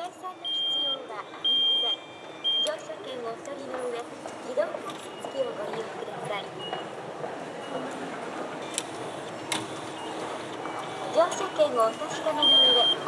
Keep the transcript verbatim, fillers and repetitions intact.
計算の必要はありません。乗車券をお取りの上、自動改札機をご利用ください。乗車券をお確かめの上、